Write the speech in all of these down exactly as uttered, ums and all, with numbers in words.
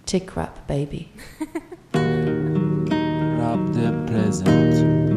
Tick rap, baby. Rap the present.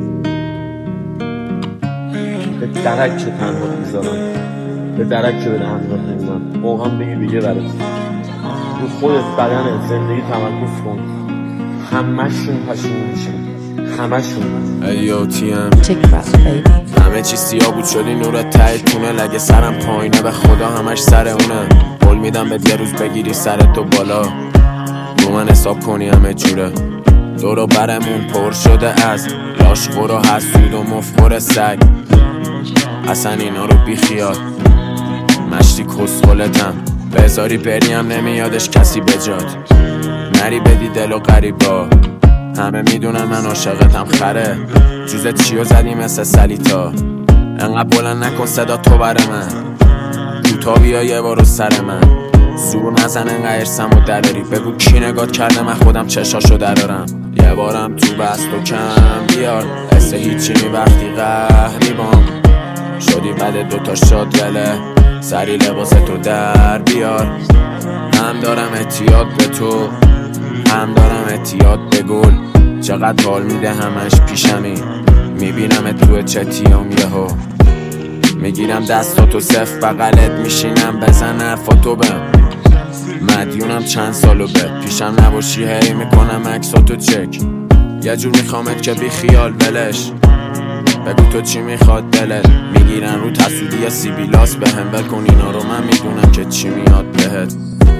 به درک که تنها میذارم، به درک که به تنها میذارم واقعا بگی دیگه برات رو خودت بدن زندگی تمرکز کن. همه‌شون پشیمون میشن، همه‌شون. ایو تی ام Tick rap, baby. همه چی سیاه بود شدی نورت ته تونل. اگه سرم پایینه به خدا همش سر اونه. قول میدم به یه روز بگیری سرت تو بالا، رو من حساب کنی همه جوره. دورو برمون پر شده از لاشخور و حسود و مفخور سگ. اصلا اینا رو بی خیال، مشتی کسخلتم. بذاری بریم نمیادش کسی بجاد، نری بدی دل و غریبا. همه میدونن من عاشقتم خره. جوزت چیو زدی مثل سلیتا. انقدر بلند نکن صدا تو بر من، کوتا بیا یه بارو سر من. زور نزن انقدر ارسم و دراری. بگو کی نگات کرده من خودم چشاشو درارم. یه بارم تو بست و کم بیار، حس هیچی نی وقتی قهری بام شدی. بعد دوتا شد گله سری لباس تو در بیار. هم دارم اعتیاد به تو، هم دارم اعتیاد به گل. چقدر حال میده همش پیشمی، میبینم تو چتیام یهو. میگیرم دستاتو صف بغلت میشینم بزن حرفاتو بهم. مدیونم چند سالو به پیشم نباشی هی میکنم عکساتو چک. یه جور میخوامت که بی خیال ولش. بگو تو چی میخواد دلت. میگیرن رو تسودی یا سیبیلاس به هم ول کن اینا رو. من میدونم که چی میاد بهت.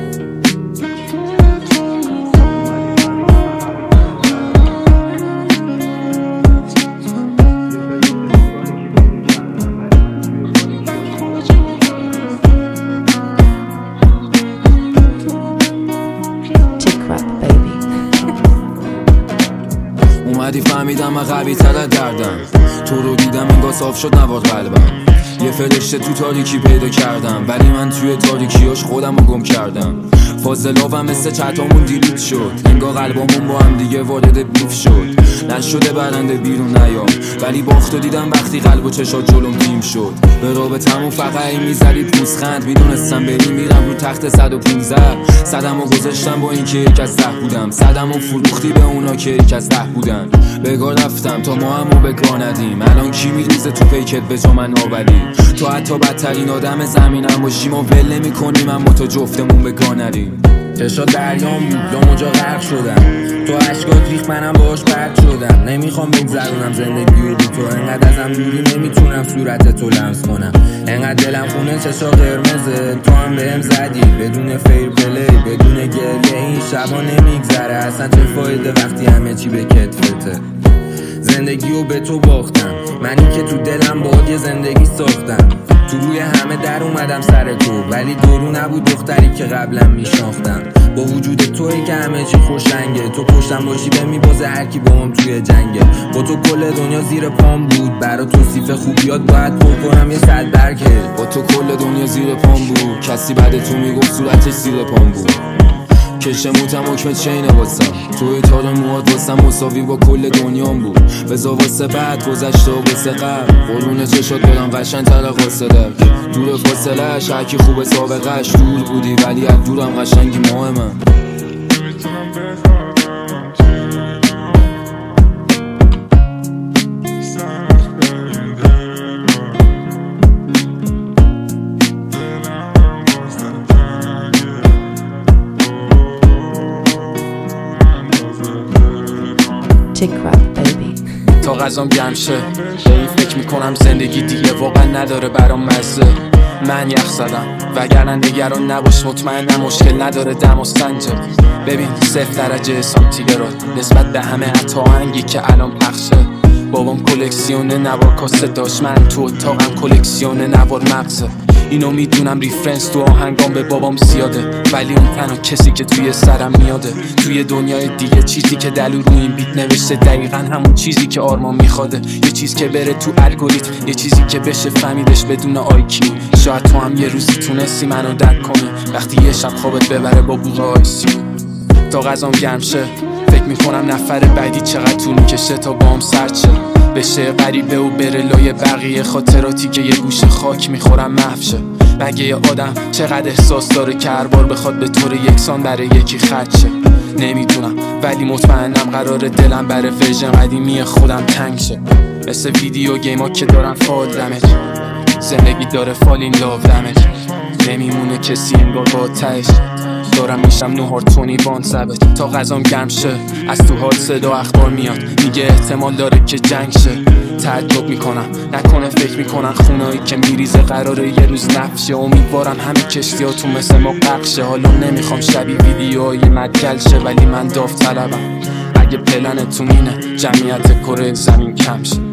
اومدی فهمیدم من قوی تر دردم. تو رو دیدم انگار صاف شد نوار قلبم. یه فرشته تو تاریکی پیدا کردم، ولی من توی تاریکیاش خودم رو گم کردم. فاضلابم مثل چتامون دیلیت شد، انگار قلبامون با هم دیگه وارد بیف شد. نشده برنده بیرون نیام، ولی باختو دیدم وقتی قلب و چشات جلوم تیم شد. به رابطمون فقط این میزدی پوزخند. میدونستم بری میرم رو تخت صد و پونزده. صدمو گذاشتم با این که یک از ده بودم. صدمو فروختی به اونا که یک از ده بودن. بگاه رفتم تا ما همو بگاه ندیم. الان کی میریزه تو پیکت به جا من آوری. تو حتی بدترین آدم زمینم باشی ما ول نمی کنیم، اما تا جفتمون بگاه ندیم. چشا دریام بود لامجا غرق شدم. تو عشقات ریخ منم باهاش پرد شدم. نمیخوام بگذرونم زندگی رو بی تو. انقدر ازم دوری نمیتونم صورت تو لمس کنم. انقدر دلم خونه چشا قرمزه. تو هم بهم زدی بدون فیر پلی بدون گریه. این شبا نمیگذره اصلا. چه فایده وقتی همه چی به کتفته. زندگیو به تو باختم، منی که تو دلم باهات یه زندگی ساختم. تو روی همه در اومدم سر تو، ولی دورو نبود دختری که قبلا میشناختم. با وجود تویی که همه چی خوشنگه. تو پشتم باشی به میبازه هرکی با هم توی جنگه. با تو کل دنیا زیر پام بود، برا توصیف خوبیات باید پر کنم یه صد برگه. با تو کل دنیا زیر پام بود، کسی بعد تو میگفت صورتش زیر پام بود. کشه موتم حکم چینه واسم، توی تار موهات واسم مساوی با کل دنیام بود. بزا واسه بعد گذشته و واسه قبل، قرون چشات برم قشنگ تر قاصدک. دور فاصله شکی خوب سابقش، دور بودی ولی از دورم قشنگی ماه من. Tick rap, baby. تا غذام گم شه به این فکر میکنم زندگی دیگه واقعا نداره برام مزه. من یخ زدم وگرنه نگران نباش، مطمئنم مشکل نداره دم و سنجه. ببین صفر درجه سانتیگراد نسبت به همه حتی آهنگی که الان پخشه. بابام کلکسیون نوار کاسه داشت، من تو اتاقم کلکسیون نوار مغزه. اینو میدونم ریفرنس تو آهنگام به بابام زیاده، ولی اون تنها کسی که توی سرم میاده. توی دنیای دیگه چیزی که دلو رو این بیت نوشته دقیقا همون چیزی که آرمان میخواده. یه چیز که بره تو الگوریتم، یه چیزی که بشه فهمیدش بدون آی کیو. شاید تو هم یه روزی تونستی منو درک کنی وقتی یه شب خوابت ببره با بوغ آی سی یو. تا غذام گرم شه فکر میکنم نفر بعدی چقدر طول میکشه تا با هم سرد شه. بشه غریبه و بره لای بقیه خاطراتی که یه گوشه خاک میخورم محو شه. مگه یه آدم چقدر احساس داره که هر بار بخواد به طور یکسان برای یکی خرج شه؟ نمیدونم ولی مطمئنم قراره دلم برای ورژن قدیمی خودم تنگ شه. مثل ویدیو گیما که دارن فال دمج، زندگی داره فالین لاو دمج، نمیمونه کسی انگار با تهش. دارم میشم نوهار تونی وان ثبت تا غذام گرم شه. از تو حال صدا اخبار میاد میگه احتمال داره که جنگ شه. تعجب میکنم نکنه فکر میکنن خونایی که میریزه قراره یه روز نفشه. امیدوارم همه کشتیاتون مثل ما غرق شه. حالا نمیخوام شبیه ویدیوهای مدگل شه ولی من داوطلبم اگه پلنتون اینه جمعیت کره زمین کم شه.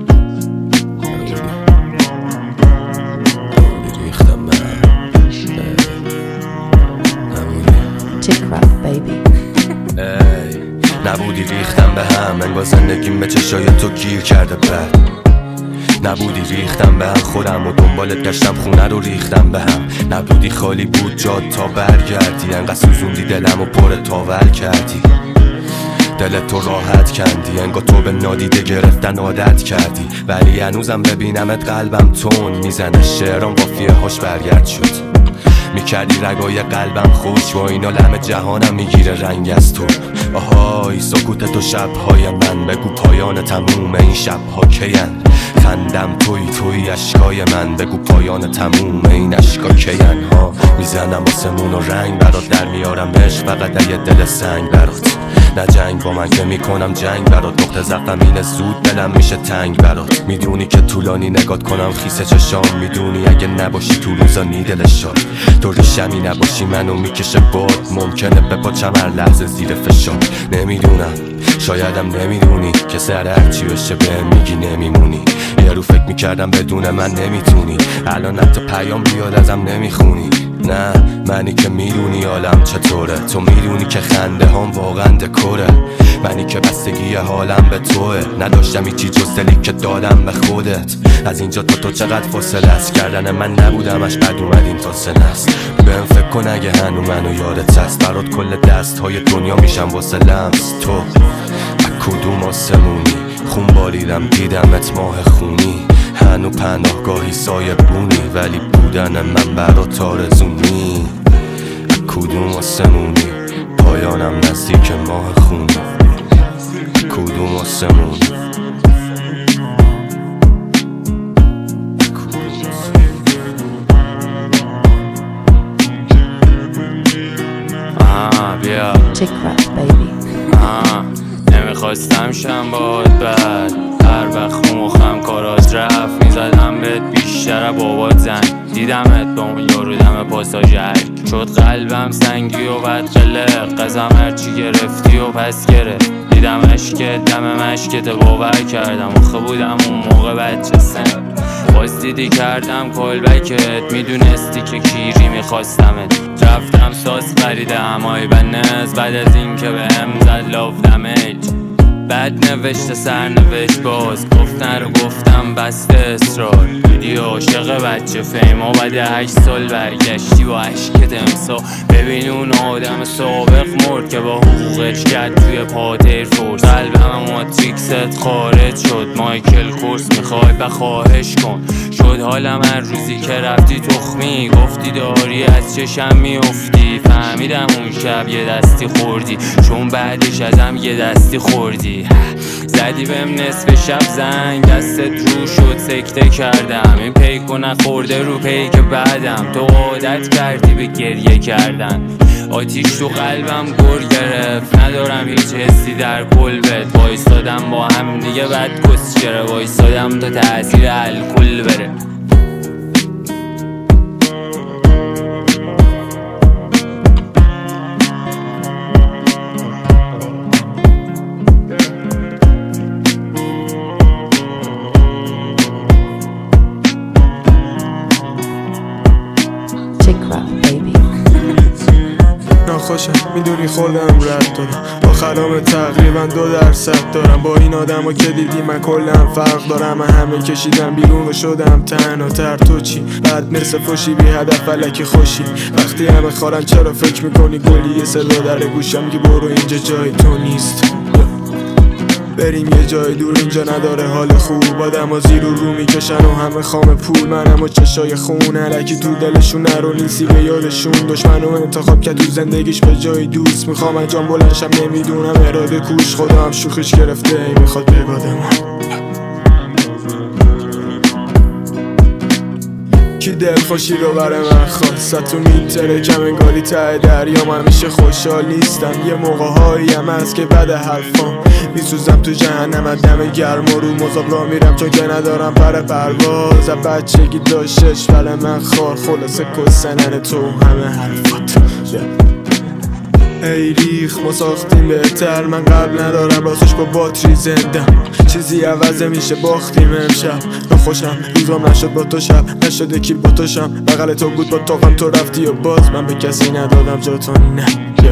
Tick Rap Baby. ای نبودی ریختم به هم انگار زندگیم به چشای تو گیر کرده بد. نبودی ریختم به هم خودم و دنبالت گشتم خونه رو ریختم به هم. نبودی خالی بود جاد تا برگردی انقدر سوزوندی دلم و پر تاول کردی. دلت تو راحت کندی انگار تو به نادیده گرفتن عادت کردی. ولی هنوزم ببینمت قلبم تون میزنه شعرام قافیه هاش برگرد شد. میکردی رگای قلبم خوش و اینا لم جهانم میگیره رنگ از تو. آهای سکوت تو شبهای من بگو پایان تموم این شبها کین. خندم توی توی اشکای من بگو پایان تموم این اشکا کین ها. میزنم آسمون و رنگ برات در میارم عشق فقط یه دل سنگ برات. نه جنگ با من که میکنم جنگ برات. نقطه ضعفم اینه زود دلم میشه تنگ برات. میدونی که طولانی نگات کنم خیسه چشام. میدونی اگه نباشی تو روزانی دل شاد. تو ریشمی نباشی منو میکشه باد. ممکنه بپاچم هر لحظه زیر فشار. نمیدونم شایدم نمیدونی که سر هرچی بشه بهم میگی نمیمونی. یه رو فکر میکردم بدون من نمیتونی. الان حتی پیام بیاد ازم نمیخونی. نه منی که میدونی حالم چطوره. تو میدونی که خنده هم واقعا دکوره. منی که بستگی حالم به توه. نداشتم هیچی جز دلی که دادم به خودت. از اینجا تا تو چقدر فاصله است. کردن من نبودمش بد اومد این تا سنه است. بهم فکر کن اگه هنو منو یادت هست. برات کل دست های دنیا میشم واسه لمس تو. از کدوم آسمونی خون باریدم دیدمت ماه خونی. هنو پناهگاهی سایه بونی ولی بودن من برات آرزونی. از کدوم آسمونی پایانم نزدیک ماه خونی. کدوم آسمونی آه بیا Tick Rap Baby. آه نمیخواستم شم باد بد. هر وقت مخم کارات رفت میزدم بهت بیشتر بابات زنگ. دیدمت با اون یارو دم پاساژر شد قلبم سنگی و بد قلق. قزم هرچی گرفتی و پس گرفت. دیدم عشقت دم مشکت باور کردم. آخه بودم اون موقع بچه سن. باز دیدی کردم کلبکت. میدونستی که کیری میخواستمت. رفتم ساز خریدم آی بنز بعد از این که به هم زد لاف دمیج. بد نوشته سرنوشت باز گفت نرو گفتم بسته اصرار. بودی عاشق بچه فیما بعد هشت سال برگشتی با عشقت امسا. ببین اون آدم سابق مرد که با حقوقش کرد توی پاتر فورس. قلبم ماتریکست خارج شد. مایکل کورس میخوای و خواهش کن. شد حالم هر روزی که رفتی تخمی. گفتی داری از چشم میافتی. فهمیدم اون شب یه دستی خوردی چون بعدش ازم یه دستی خوردی. زدی بهم نصف شب زنگ دستت رو شد سکته کردم. این پیکو نخورده رو پیک بعدم. تو عادت کردی به گریه کردن. آتیش تو قلبم گر گرفت. ندارم هیچ حسی در قلبت. وایستادم با هم دیگه بد کسچره. وایستادم تا تأثیر الکل بره. Tick Rap Baby. ناخوشم میدونی خودم رد دارم. با خرام تقریبا دو درصد دارم. با این آدم ها که دیدی من کلم فرق دارم. من همه کشیدم بیرون و شدم تنها تر. تو چی؟ بعد مثل فوشی بی هدف فلکی خوشی. وقتی همه خارن چرا فکر میکنی گلی؟ یه صدا در گوشم میگه برو اینجا جای تو نیست. بریم یه جای دور اینجا نداره حال خوب، آدم ها زیر و رو میکشن و همه خام پول، منم و چشای خون علکی تو دلشون نرو نیستی به یادشون، دشمن رو انتخاب کرد تو زندگیش به جای دوست، میخوام انجام بلنشم نمیدونم اراده کوش، خدا هم شوخش گرفته ای میخواد بگادمون. کی دلخوشی رو برای من خواست تو میتره کم انگاری ته دریا، من همیشه خوشحال نیستم، یه موقع هایی هم هست که بعد حرفام میسوزم تو جهنم، دم گرم و رو مذاب را میرم چون که ندارم پر پرواز، بچگی داشتش برای من خار، خلاصه کسنن تو همه حرفات. ای ریخ ما ساختیم بهتر، من قبل ندارم راستش با باتری زندم، چیزی عوضه میشه باختیم امشب، خوشم روزم نشد با تو شب، نشد یکی با تو شم، بغل تو بود با توقم تو رفتی و باز من به کسی ندادم جا تو نه yeah.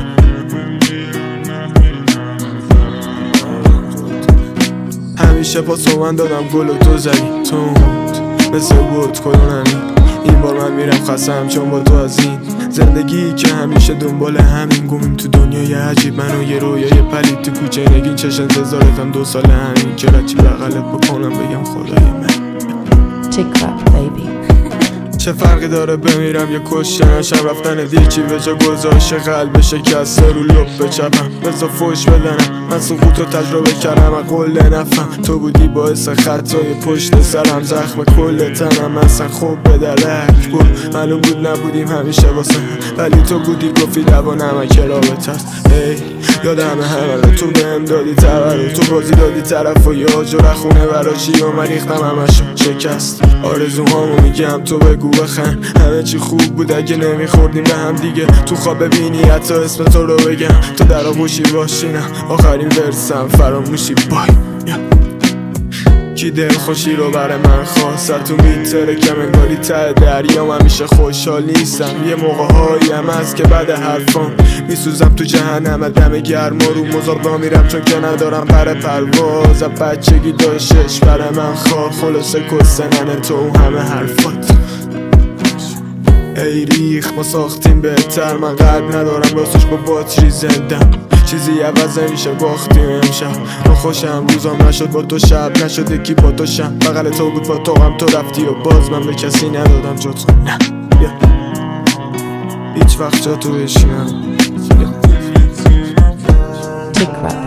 همیشه پاسو من دادم گل و تو زدی تند مثل بود کلونمی، این بار من میرم خستم چون با تو از این زندگی که همیشه دنبال همین گمیم تو دنیای عجیب، من و یه رویای پلید تو کوچه نگین، چش انتظارتم دو ساله همین که رچی بغلت بکنم بگم خدای من. Chick rap baby. چه فرقی داره بمیرم یا کشتن، شب رفتن دیچی به جا گذاشت قلب شکسته رو لب بچپم، بزا فوش بدنم من سقوط رو تجربه کردم و قول نفهم، تو بودی باعث خطای پشت سرم، زخم کل تنم اصلا خوب به درک بود، معلوم بود نبودیم همیشه واسه، ولی تو بودی گفتی لب و نمک رابطه است. ای یادم همه تو بهم دادی تبر، تو بازی دادی طرف و یه آجر خونه براشی و من ریختم همشو شکست، آرزوهامو میگم تو بگو بخن، همه چی خوب بود اگه نمیخوردیم به هم دیگه، تو خواب ببینی حتی اسم تو رو بگم، تو در آغوشی باشینم آخرین ورسم فراموشی بای کی دلخوشی رو برای من خواست تو میتره کم انگاری ته دریا، من همیشه خوشحال نیستم، یه موقع هایی هم هست که بعد حرفام میسوزم تو جهنم، دم گرم و رو مذاب را میرم چون که ندارم پر پرواز، بچگی داشتش برای من خار، خلاصه کسنن تو همه حرفات. ای ریخ ما ساختیم بهتر، من قلب ندارم راستش با باتری زندم، چیزی عوض میشه باختیم امشب، من خوشم روزم نشد با تو شب، نشد یکی با تو شم، بغل تو بود با تو هم تو رفتی و باز من به کسی ندادم جا تو نه yeah. هیچ وقت جا تو بشینم Chick rap